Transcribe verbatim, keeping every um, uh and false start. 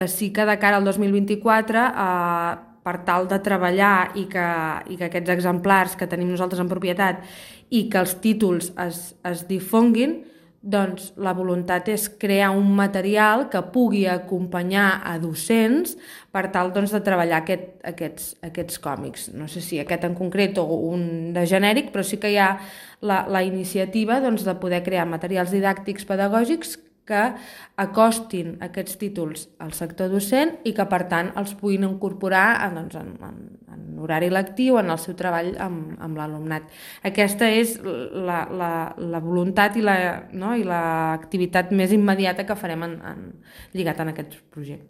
Sí que de cara al dos mil vint-i-quatre, eh, per tal de treballar i que, i que aquests exemplars que tenim nosaltres en propietat i que els títols es, es difonguin, doncs la voluntat és crear un material que pugui acompanyar a docents per tal doncs, de treballar aquest, aquests, aquests còmics. No sé si aquest en concret o un de genèric, però sí que hi ha la, la iniciativa doncs, de poder crear materials didàctics pedagògics que acostin aquests títols al sector docent i que, per tant, els puguin incorporar en, doncs, en, en, en horari lectiu, en el seu treball amb, amb l'alumnat. Aquesta és la, la, la voluntat i la, no, i l'activitat més immediata que farem en, en, lligat en aquest projecte.